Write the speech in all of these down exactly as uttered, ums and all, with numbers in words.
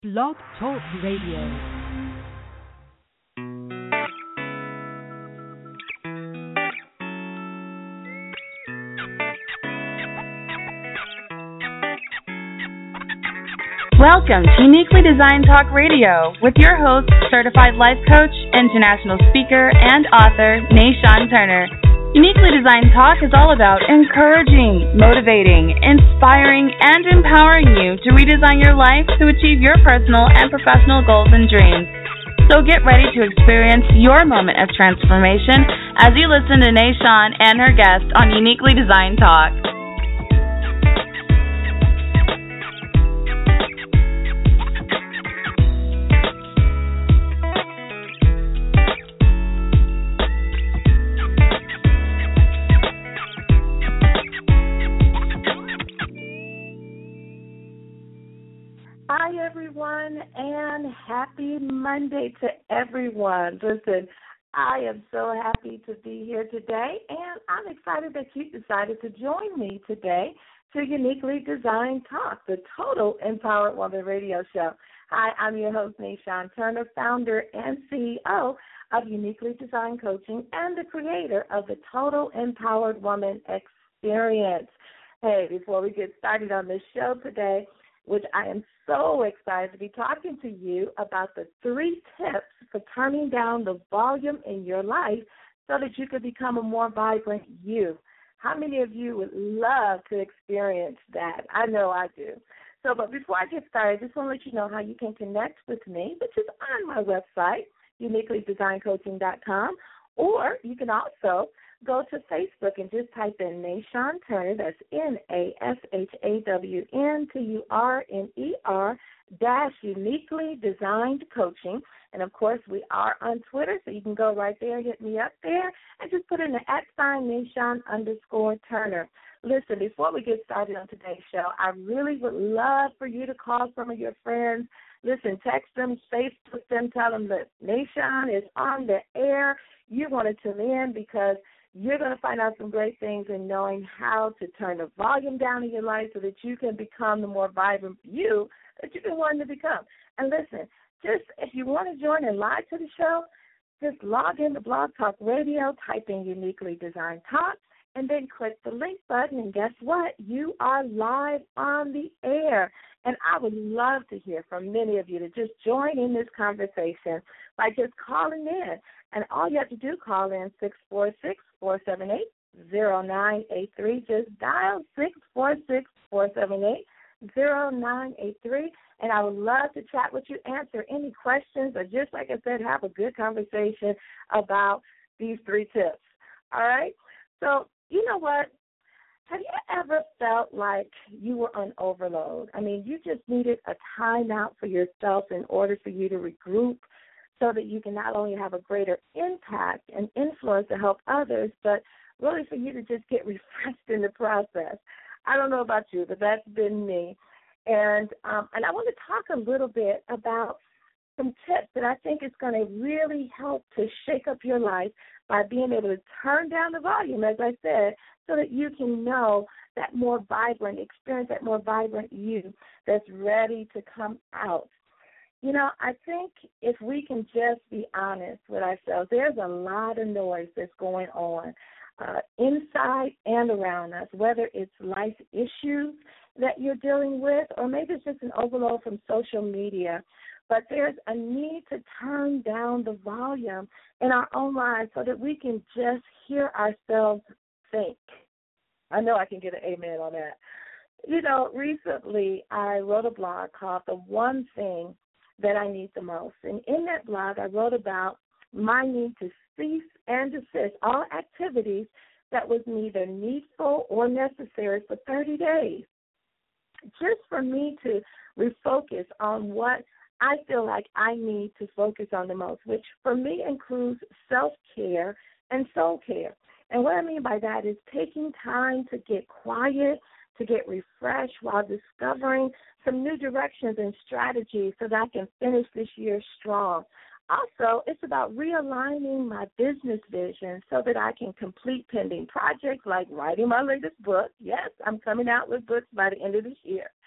Blog Talk Radio. Welcome to Uniquely Designed Talk Radio with your host, certified life coach, international speaker, and author, Nayshawn Turner. Uniquely Designed Talk is all about encouraging, motivating, inspiring, and empowering you to redesign your life to achieve your personal and professional goals and dreams. So get ready to experience your moment of transformation as you listen to Nayshawn and her guest on Uniquely Designed Talk. Hi, everyone, and happy Monday to everyone. Listen, I am so happy to be here today, and I'm excited that you decided to join me today to Uniquely Designed Talk, the Total Empowered Woman radio show. Hi, I'm your host, Nayshawn Turner, founder and C E O of Uniquely Designed Coaching and the creator of the Total Empowered Woman Experience. Hey, before we get started on this show today, which I am so excited to be talking to you about the three tips for turning down the volume in your life so that you can become a more vibrant you. How many of you would love to experience that? I know I do. So, but before I get started, I just want to let you know how you can connect with me, which is on my website, uniquely designed coaching dot com, or you can also go to Facebook and just type in Nayshawn Turner, that's N A S H A W N T U R N E R, dash Uniquely Designed Coaching. And, of course, we are on Twitter, so you can go right there, hit me up there, and just put in the at sign Nayshawn underscore Turner. Listen, before we get started on today's show, I really would love for you to call some of your friends. Listen, text them, Facebook them, tell them that Nayshawn is on the air. You want to tune in because you're going to find out some great things in knowing how to turn the volume down in your life so that you can become the more vibrant you that you've been wanting to become. And listen, just if you want to join in live to the show, just log into Blog Talk Radio, type in Uniquely Designed Talk, and then click the link button, and guess what? You are live on the air. And I would love to hear from many of you to just join in this conversation by just calling in. And all you have to do, call in six four six, four seven eight, zero nine eight three. Just dial six four six, four seven eight, zero nine eight three. And I would love to chat with you, answer any questions, or just like I said, have a good conversation about these three tips. All right? So, you know what? Have you ever felt like you were on overload? I mean, you just needed a timeout for yourself in order for you to regroup so that you can not only have a greater impact and influence to help others, but really for you to just get refreshed in the process. I don't know about you, but that's been me. And um, and I want to talk a little bit about some tips that I think is going to really help to shake up your life by being able to turn down the volume, as I said, so that you can know that more vibrant, experience that more vibrant you that's ready to come out. You know, I think if we can just be honest with ourselves, there's a lot of noise that's going on uh, inside and around us, whether it's life issues that you're dealing with or maybe it's just an overload from social media. But there's a need to turn down the volume in our own lives so that we can just hear ourselves think. I know I can get an amen on that. You know, recently I wrote a blog called The One Thing That I Need the Most. And in that blog, I wrote about my need to cease and desist all activities that was neither needful or necessary for thirty days, just for me to refocus on what I feel like I need to focus on the most, which for me includes self-care and soul care. And what I mean by that is taking time to get quiet, to get refreshed while discovering some new directions and strategies so that I can finish this year strong. Also, it's about realigning my business vision so that I can complete pending projects like writing my latest book. Yes, I'm coming out with books by the end of this year.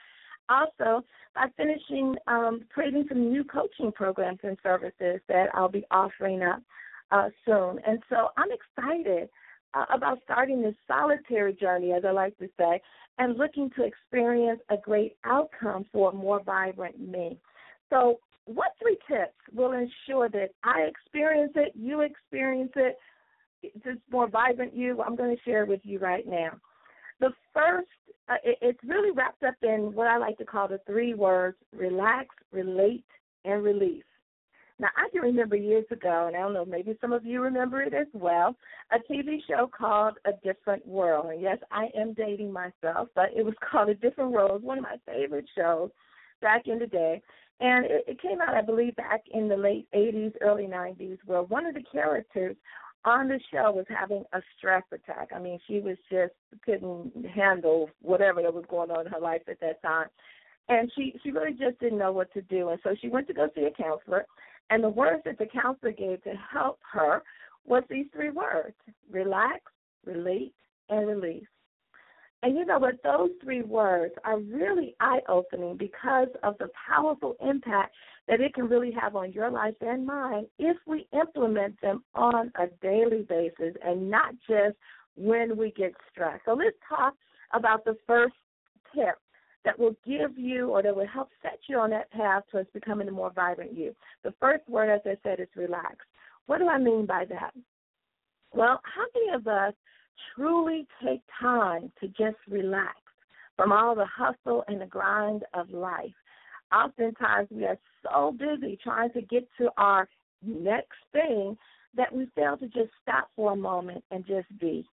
Also, by finishing um, creating some new coaching programs and services that I'll be offering up uh, soon. And so I'm excited uh, about starting this solitary journey, as I like to say, and looking to experience a great outcome for a more vibrant me. So what three tips will ensure that I experience it, you experience it, this more vibrant you? I'm going to share with you right now. The first, uh, it, it's really wrapped up in what I like to call the three words: relax, relate, and release. Now, I can remember years ago, and I don't know, maybe some of you remember it as well, a T V show called A Different World. And yes, I am dating myself, but it was called A Different World. It was one of my favorite shows back in the day. And it, it came out, I believe, back in the late eighties, early nineties, where one of the characters on the show was having a stress attack. I mean, she was just couldn't handle whatever that was going on in her life at that time. And she, she really just didn't know what to do. And so she went to go see a counselor. And the words that the counselor gave to help her was these three words: relax, relate, and release. And you know what? Those three words are really eye-opening because of the powerful impact that it can really have on your life and mine if we implement them on a daily basis and not just when we get stressed. So let's talk about the first tip that will give you, or that will help set you on that path towards becoming a more vibrant you. The first word, as I said, is relax. What do I mean by that? Well, how many of us truly take time to just relax from all the hustle and the grind of life? Oftentimes we are so busy trying to get to our next thing that we fail to just stop for a moment and just be.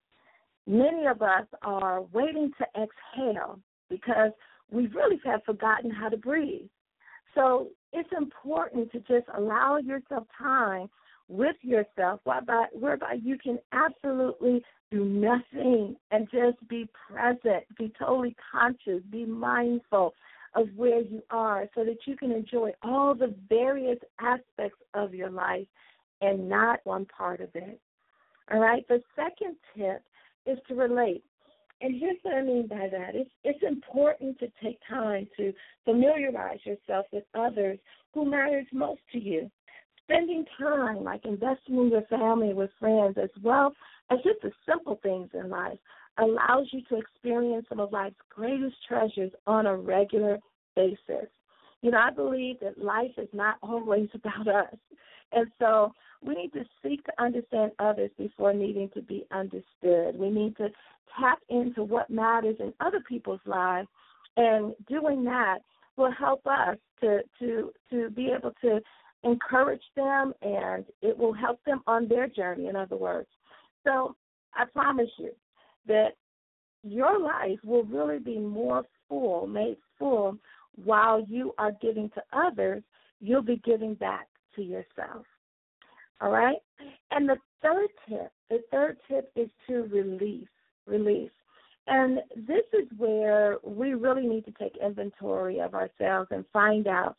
Many of us are waiting to exhale because we really have forgotten how to breathe. So it's important to just allow yourself time with yourself, whereby, whereby you can absolutely do nothing and just be present, be totally conscious, be mindful of where you are so that you can enjoy all the various aspects of your life and not one part of it. All right? The second tip is to relate. And here's what I mean by that. It's, it's important to take time to familiarize yourself with others who matters most to you. Spending time, like investing in your family, with friends, as well as just the simple things in life, allows you to experience some of life's greatest treasures on a regular basis. You know, I believe that life is not always about us. And so we need to seek to understand others before needing to be understood. We need to tap into what matters in other people's lives, and doing that will help us to to to be able to encourage them, and it will help them on their journey, in other words. So I promise you that your life will really be more full, made full, while you are giving to others. You'll be giving back to yourself. All right? And the third tip, the third tip is to release, release. And this is where we really need to take inventory of ourselves and find out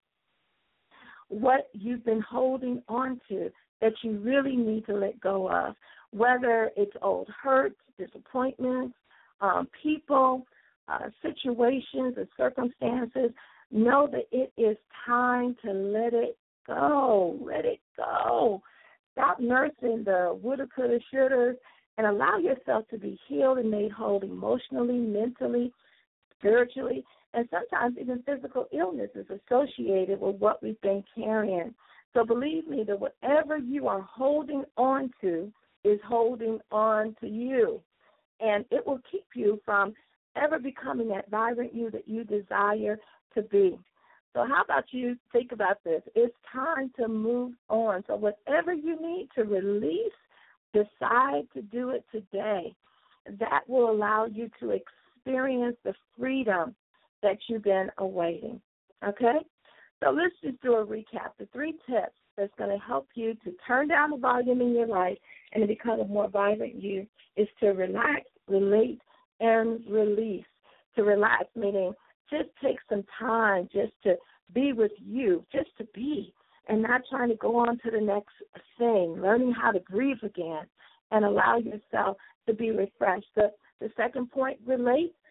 what you've been holding on to that you really need to let go of, whether it's old hurts, disappointments, um, people, uh, situations, or circumstances. Know that it is time to let it go. Let it go. Stop nursing the woulda, coulda, shoulda, and allow yourself to be healed and made whole emotionally, mentally, spiritually, and sometimes even physical illness is associated with what we've been carrying. So believe me that whatever you are holding on to is holding on to you, and it will keep you from ever becoming that vibrant you that you desire to be. So how about you think about this? It's time to move on. So whatever you need to release, decide to do it today. That will allow you to experience the freedom that you've been awaiting. Okay? So let's just do a recap. The three tips that's going to help you to turn down the volume in your life and to become a more vibrant you is to relax, relate, and release. To relax, meaning just take some time just to be with you, just to be, and not trying to go on to the next thing, learning how to breathe again and allow yourself to be refreshed. The, the second point, relate,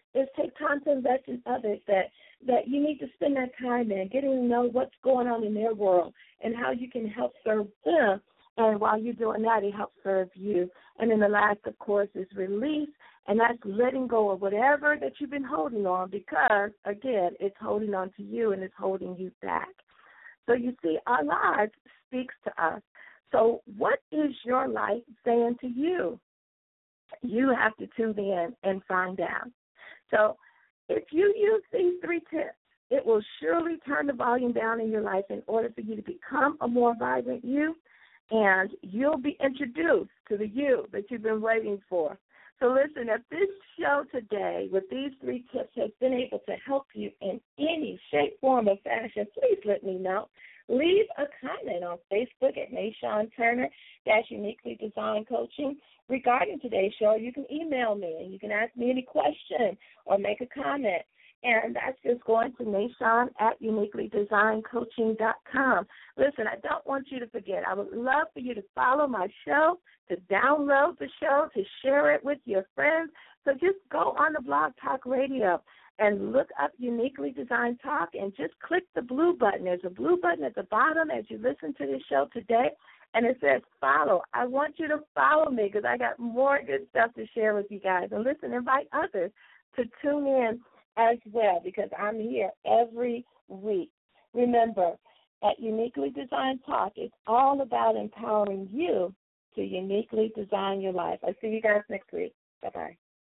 is take time to invest in others that, that you need to spend that time in, getting to know what's going on in their world and how you can help serve them. And while you're doing that, it helps serve you. And then the last, of course, is release, and that's letting go of whatever that you've been holding on because, again, it's holding on to you and it's holding you back. So you see, our lives speaks to us. So what is your life saying to you? You have to tune in and find out. So if you use these three tips, it will surely turn the volume down in your life in order for you to become a more vibrant you, and you'll be introduced to the you that you've been waiting for. So listen, if this show today with these three tips has been able to help you in any shape, form, or fashion, please let me know. Leave a comment on Facebook at Mayshawn Turner, dash Uniquely Designed Coaching. Regarding today's show, you can email me and you can ask me any question or make a comment. And that's just going to Mayshawn at uniquely designed coaching dot com. Listen, I don't want you to forget. I would love for you to follow my show, to download the show, to share it with your friends. So just go on the Blog Talk Radio and look up Uniquely Designed Talk and just click the blue button. There's a blue button at the bottom as you listen to this show today, and it says follow. I want you to follow me because I got more good stuff to share with you guys. And listen, invite others to tune in as well because I'm here every week. Remember, at Uniquely Designed Talk, it's all about empowering you to uniquely design your life. I'll see you guys next week. Bye-bye.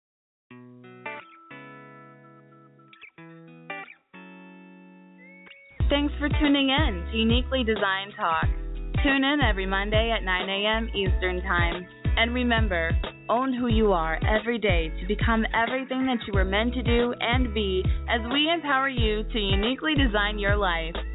Thanks for tuning in to Uniquely Designed Talk. Tune in every Monday at nine a.m. Eastern Time. And remember, own who you are every day to become everything that you were meant to do and be as we empower you to uniquely design your life.